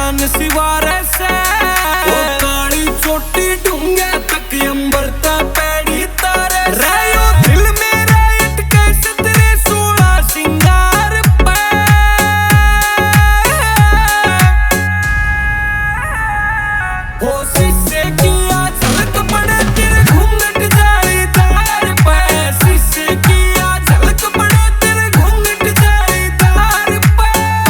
जान सिवारे से ओ काली चोटी ढूंगे तक अंबरता पैड़ी तारे रहो दिल मेरा अटके से तेरे 16 सिंगार पे हो शीशे किया झलक पड़े तेरे घूंघट जालीदार पे शीशे किया झलक पड़े तेरे घूंघट जालीदार पे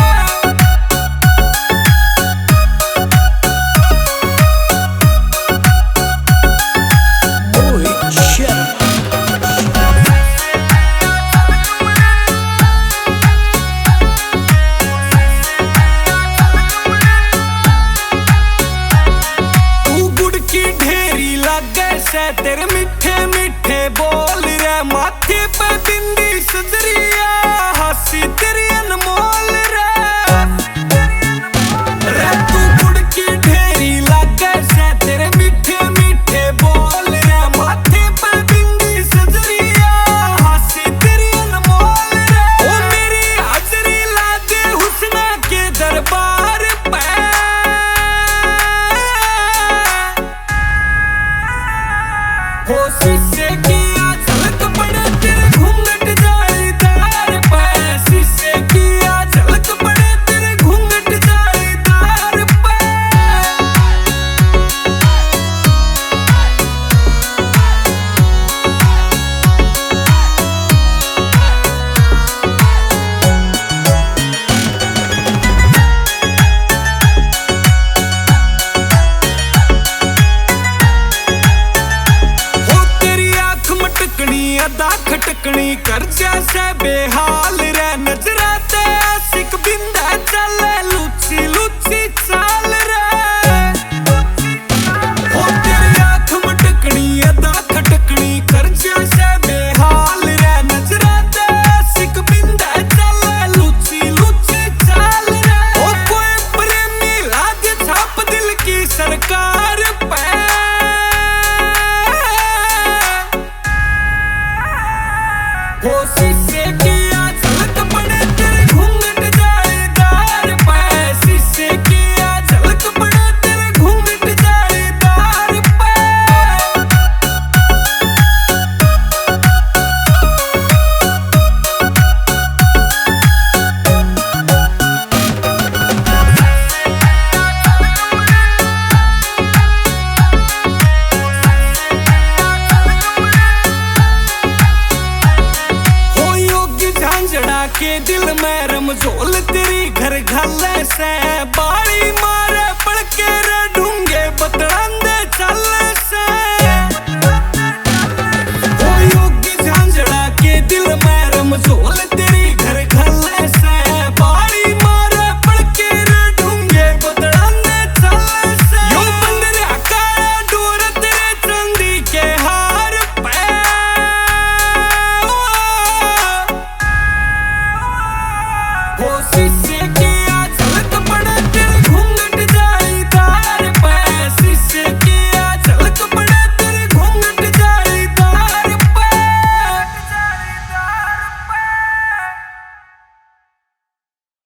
तेरे मीठे मीठे बोल रे माथे पे बिंदी सजरिया हंसी तेरी अनमोल रे तू गुड़ की ढेरी लागे से तेरे मीठे मीठे बोल रे माथे पे बिंदी सजरिया हंसी तेरी अनमोल रे ओ मेरी हाजरी लागे हुस्ना के दरबार पे हो शीशे किया झलक पड़े तेरे घूंघट जालीदार पे शीशे किया झलक पड़े तेरे घूंघट जालीदार पे अदा खटकनी कर जैसे बेहाल रे